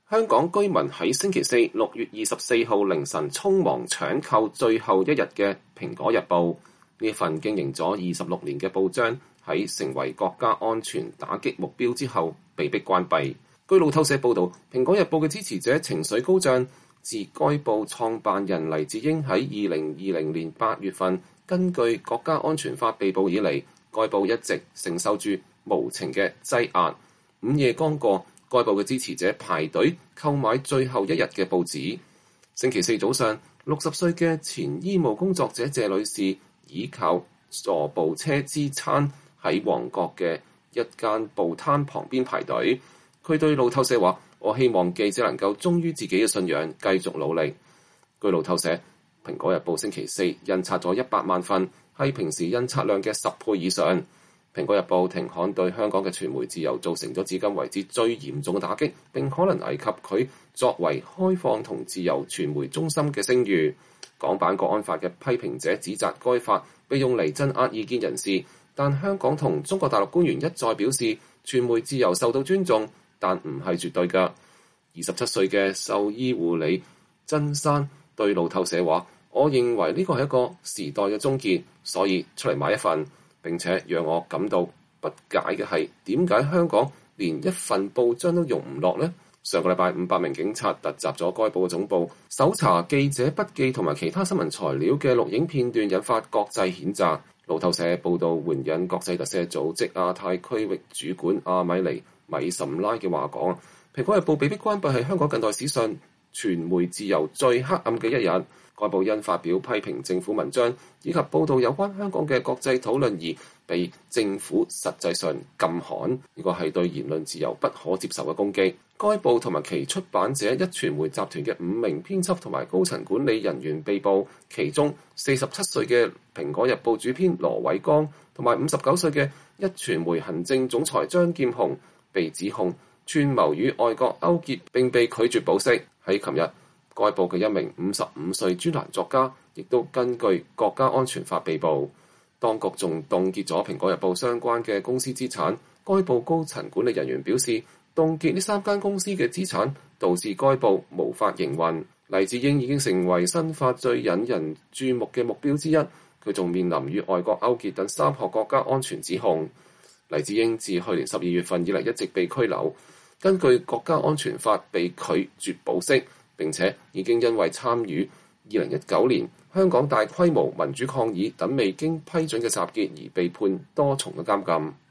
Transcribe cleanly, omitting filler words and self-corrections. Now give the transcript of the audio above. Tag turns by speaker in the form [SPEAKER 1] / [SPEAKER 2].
[SPEAKER 1] 香港居民喺星期四6月24號凌晨匆忙搶購最後一日嘅《蘋果日報》，呢份經營咗26年嘅報章喺成為國家安全打擊目標之後被迫關閉。據路透社報導，《蘋果日報》嘅支持者情緒高漲，自該報創辦人黎智英喺2020年8月份根據國家安全法被捕以嚟，該報一直承受住無情嘅擠壓。午夜剛過，該報嘅支持者排隊購買最後一日嘅報紙。星期四早上，60歲嘅前醫務工作者謝女士倚靠坐步車支撐喺旺角嘅一間報攤旁邊排隊。佢對路透社話：我希望記者能夠忠於自己嘅信仰，繼續努力。據路透社，《蘋果日報》星期四印刷咗100萬份，係平時印刷量嘅10倍以上。《蘋果日報》停刊對香港嘅傳媒自由造成咗至今為止最嚴重嘅打擊，並可能危及佢作為開放同自由傳媒中心嘅聲譽。港版國安法嘅批評者指責該法被用嚟鎮壓異見人士，但香港同中國大陸官員一再表示，傳媒自由受到尊重，但唔係絕對㗎。27歲嘅獸醫護理曾山對路透社話：我認為呢個係一個時代嘅終結，所以出嚟買一份。並且讓我感到不解嘅係，點解香港連一份報章都容唔落呢？上個禮拜500名警察突襲咗該報嘅總部，搜查記者筆記同埋其他新聞材料嘅錄影片段，引發國際譴責。路透社報道援引國際特赦組織亞太區域主管阿米尼米什拉嘅話講，《蘋果日報》被迫關閉係香港近代史上傳媒自由最黑暗嘅一日。該報因發表批評政府文章以及報導有關香港嘅國際討論而被政府實際上禁刊，呢個係對言論自由不可接受嘅攻擊。該報同埋其出版者壹傳媒集團嘅5名編輯同埋高層管理人員被捕，其中47歲嘅《蘋果日報》主編羅偉光同埋59歲嘅壹傳媒行政總裁張劍虹被指控串謀與外國勾結並被拒絕保釋。喺琴日，該報嘅一名55歲專欄作家亦都根據國家安全法被捕。當局仲凍結咗《蘋果日報》相關嘅公司資產。該報高層管理人員表示，凍結呢3間公司嘅資產導致該報無法營運。黎智英已經成為新法最引人注目嘅目標之一，佢仲面臨與外國勾結等3項國家安全指控。黎智英自去年12月份以嚟一直被拘留，根據國家安全法被拒絕保釋，並且已經因為參與2019年香港大規模民主抗議等未經批准嘅集結而被判多重嘅監禁。